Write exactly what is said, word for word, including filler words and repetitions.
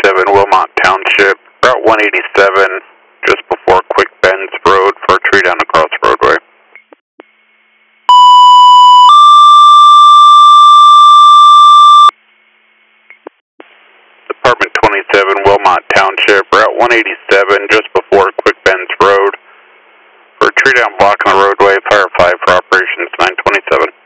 twenty-seven, Wilmot Township, Route one eighty-seven, just before Quick Bends Road for a tree down across the roadway. Department twenty-seven, Wilmot Township, Route one eighty-seven, just before Quick Bends Road for a tree down blocking the roadway, Fire five for operations nine twenty-seven.